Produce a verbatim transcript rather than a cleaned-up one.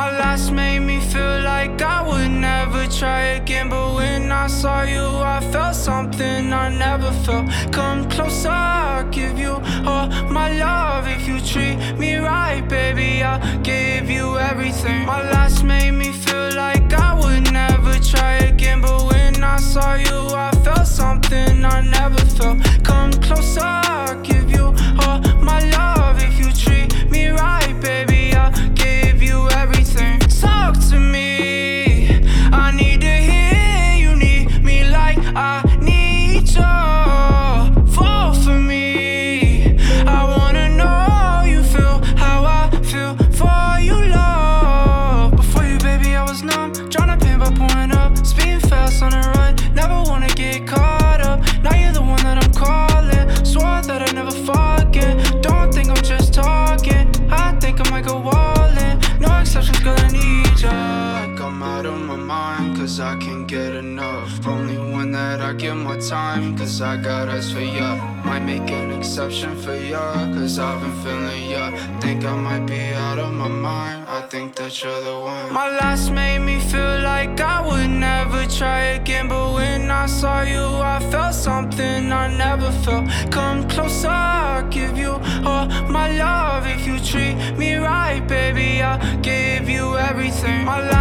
My last made me feel like I would never try again, but when I saw you I felt something I never felt. Come closer, I'll give you all my love. If you treat me right, baby, I'll give you everything. My last made me feel like I would never try again, but when I saw you I felt something I never felt. Come closer, I'll give you all my love. If you treat me right, baby, I'll give you everything. Talk to me, I need to hear you need me like I need you. Fall for me, I wanna know you feel how I feel for you, love. Before you, baby, I was numb, trying to pain by pouring up, speeding fast on the run, never wanna get caught up. Now you're the one that I'm calling, swore that I'd never forget. Don't think I'm just talking, I think I might go all in. No exceptions, girl, I need ya. Like I'm out of my mind, cause I can't get enough. Only one that I give my time, cause I got eyes for ya. Might make an exception for ya, cause I've been feeling ya. Think I might be out of my mind, I think that you're the one. My last made me feel like I would never try again, but when I saw you I felt something I never felt. Come closer, I'll give you all my love. If you treat me right, baby, I'll give you everything. My last